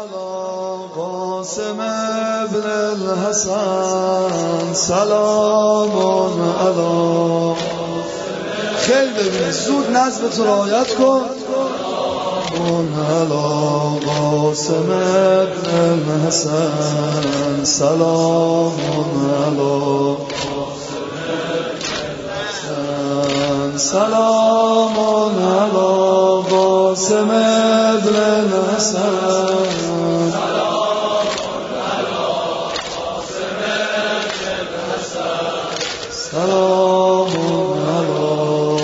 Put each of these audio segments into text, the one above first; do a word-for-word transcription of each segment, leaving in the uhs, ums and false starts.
علی قاسم ابن الحسن سلام علی. خیلی ببینید زود نظم تو رعایت کن. علی قاسم ابن الحسن سلام علی سلام علی قاسم ابن الحسن سلام علی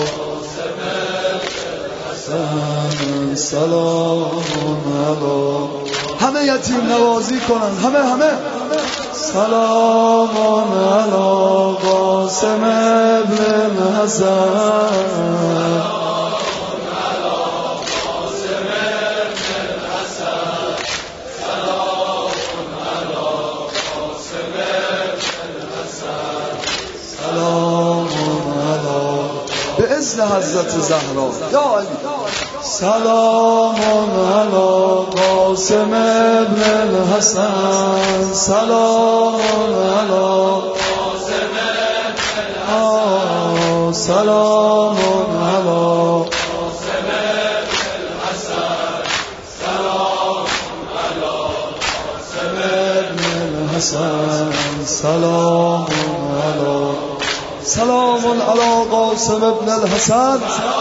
سلام علی. همه یتیم نوازی کنن، همه همه سلام علی قاسم ابن الحسن به اذن حضرت زهرا یا علی. سلام علی قاسم ابن الحسن سلام علی قاسم ابن الحسن سلام علی قاسم ابن الحسن سلام علی قاسم ابن الحسن سلام علی سلام علی قاسم ابن الحسن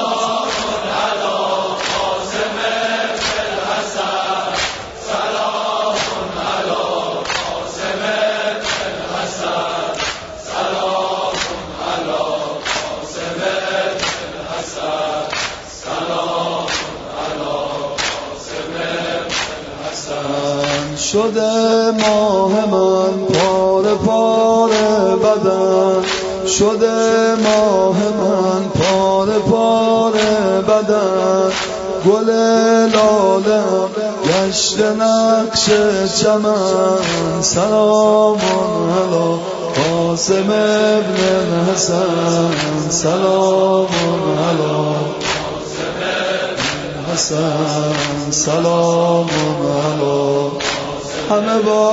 شده ماه من پاره پاره بدن شده ماه من پاره پاره بدن گل لالم گشت نقش چمن سلام علی قاسم ابن الحسن سلام علی قاسم ابن الحسن سلام علی. همه با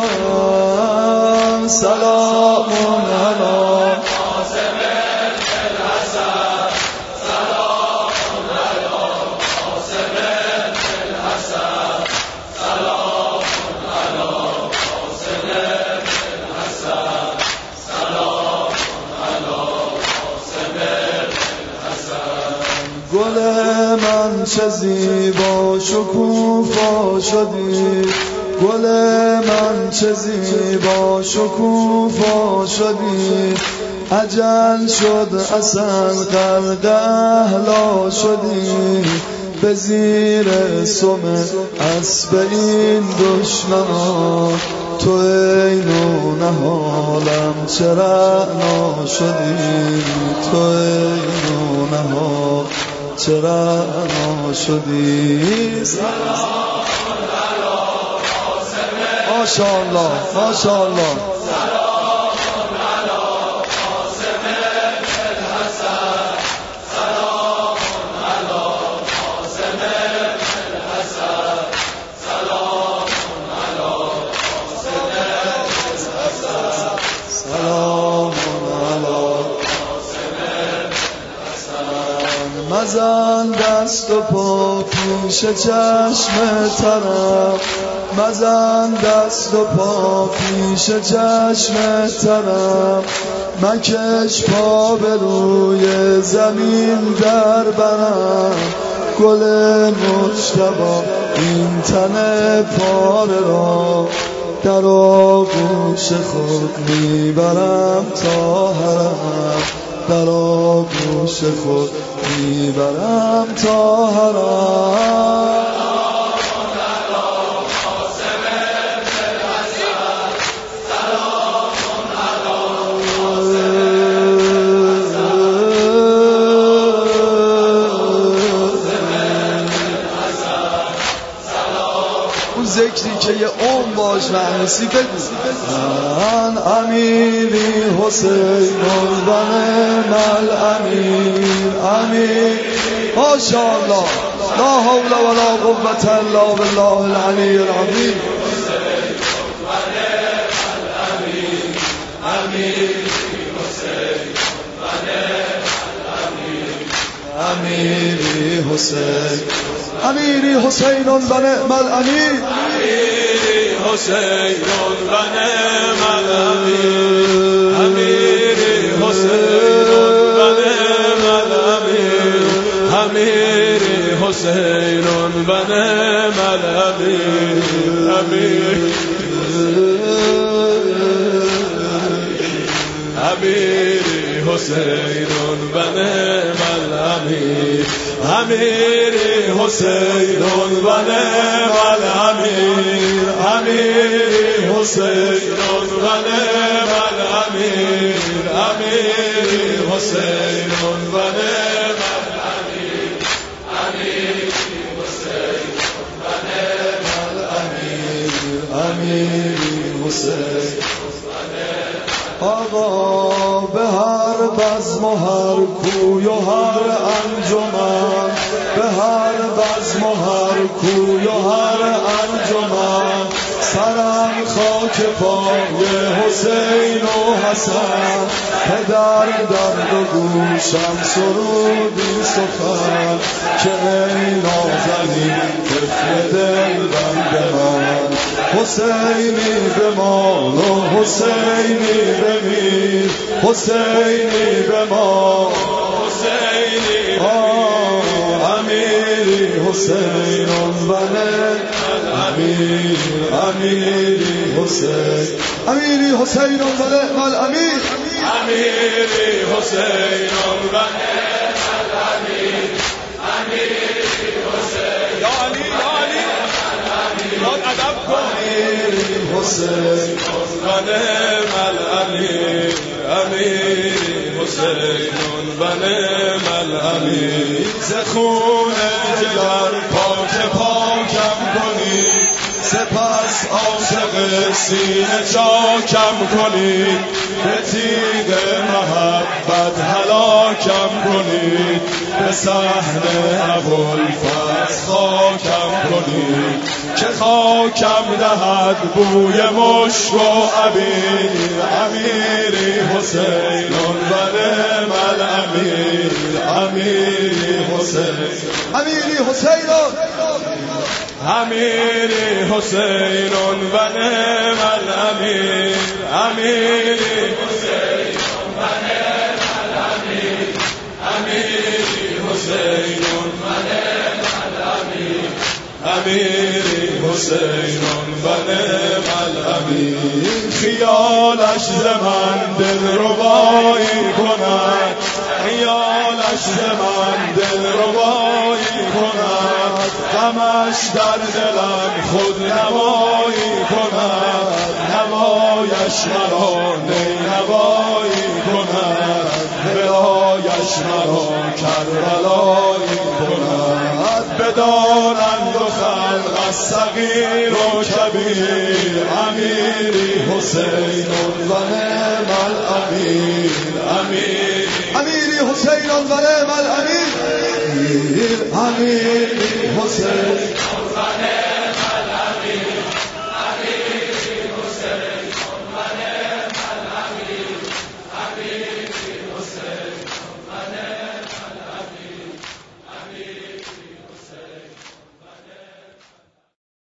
سلام علی قاسم ابن الحسن سلام علی قاسم ابن الحسن سلام علی قاسم ابن الحسن سلام علی قاسم ابن الحسن. گل من چه زیبا شکوفا شدی گل من چه زیبا شکوفا شدی اجل شد اصلا قلد اهلا شدی به زیر سم اسب این دشمنان تو این و نهالم چرا ناشدی تو این و نهال چرا ناشدی. ماشاءالله ماشاءالله سلام علی قاسم ابن الحسن سلام علی قاسم ابن الحسن سلام علی قاسم ابن الحسن سلام علی قاسم ابن الحسن. مزن دست و پا پیش چشم طرف مزن دست و پا پیش چشم طرف مکش پا به روی زمین در برم گل مجتبی این تن پاره را در آغوش خود میبرم تا حرم در آغوش خود میبرم تا حرم. ذکری که یه عمر باش معنیسی بگو. من امیری حسین و نعم الامیر امیر ماشاءالله لا حول ولا قوة الا بالله العلی العظیم. امیری حسین امیری حسین و نعم الامیر امیری حسین و نعم الامیر امیری حسین و نعم الامیر امیری حسین و نعم الامیر امیر امیری حسین و نعم الامیر امیری حسین و نعم الامیر امیری حسین و نعم الامیر امیری حسین و نعم الامیر امیری حسین و نعم الامیر امیری حسین. آقا به هر بزم و هر کوی و هر انجمن، به هر بزم و هر کوی و هر انجمن، سرم خاک پای حسین و حسن، پدر درد و گوشم سرودی سخن، که ای نازنین طفل دلبند من، حسینی بمان و حسینی بمیر، حسینی بمان حسینی آه امیری حسین و امیر امیری حسین امیری حسین و نعم الامیر امیری حسین و نعم الامیر امیری حسین یا علی یا علی یاد ادب کن امیری حسین و نعم الامیر امیری حسین و نعم الامیر ز خون جگر پاک پاکم کنی سپس عاشق سینه چاکم کنی به تیغ محبت هلاکم کنی به صحن ابوالفضل خاکم کنی که خاکم دهد بوی مشک و عبیر امیری حسین و نعم الامیر امیری حسین امیری حسین امیری حسین و نعم الامیر امیری حسین و نعم الامیر امیری حسین و نعم الامیر امیری حسین و نعم الامیر خیالش ز من دلربایی کند خیالش ز من دلربایی کند غمش در دلم خود نمایی کند نمایش مرا نینوایی کند بلایش مرا کربلایی کند بدانند و خلق از صغیر و کبیر امیری حسین و نعم الامیر امیر امیری حسین و نعم الامیر امیری حسین